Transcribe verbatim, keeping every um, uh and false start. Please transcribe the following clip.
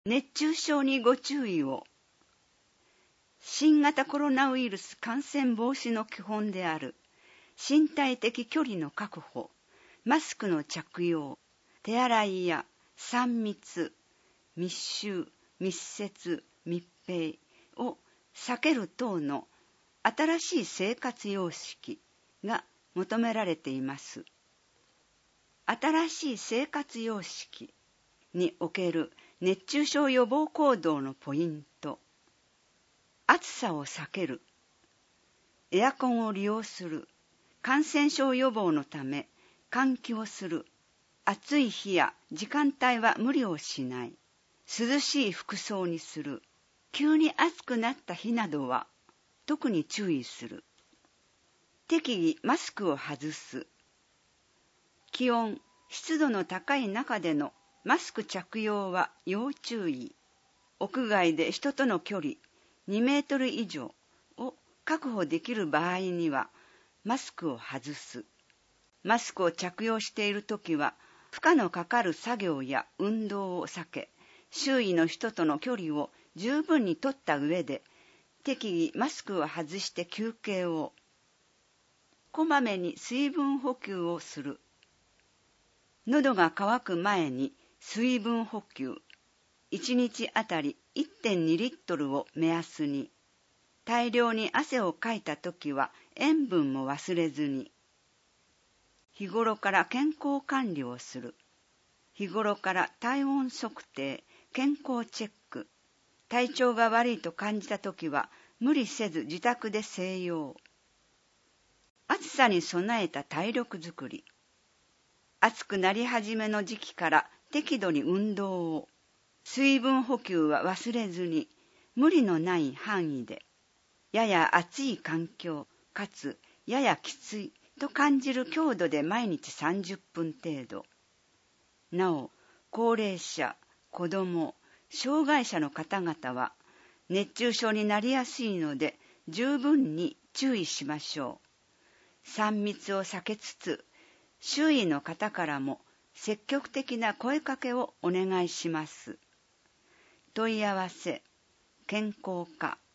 熱中症にご注意を。新型コロナウイルス感染防止の基本である身体的距離の確保、マスクの着用、手洗いやさん密、密集、密接、密閉を避ける等の新しい生活様式が求められています。新しい生活様式における熱中症予防行動のポイント。暑さを避ける。エアコンを利用する。感染症予防のため換気をする。暑い日や時間帯は無理をしない。涼しい服装にする。急に暑くなった日などは特に注意する。適宜マスクを外す。気温、湿度の高い中でのマスク着用は要注意。屋外で人との距離にメートル以上を確保できる場合にはマスクを外す。マスクを着用しているときは負荷のかかる作業や運動を避け、周囲の人との距離を十分に取った上で、適宜マスクを外して休憩を。こまめに水分補給をする。喉が渇く前に水分補給。いちにちあたり いってんに リットルを目安に。大量に汗をかいたときは塩分も忘れずに。日頃から健康管理をする。日頃から体温測定、健康チェック。体調が悪いと感じたときは無理せず自宅で静養。暑さに備えた体力づくり。暑くなり始めの時期から適度に運動を。水分補給は忘れずに、無理のない範囲で。やや暑い環境、かつややきついと感じる強度で毎日さんじゅっぷん程度。なお、高齢者、子ども、障害者の方々は熱中症になりやすいので十分に注意しましょう。さん密を避けつつ、周囲の方からも積極的な声かけをお願いします。問い合わせ、健康課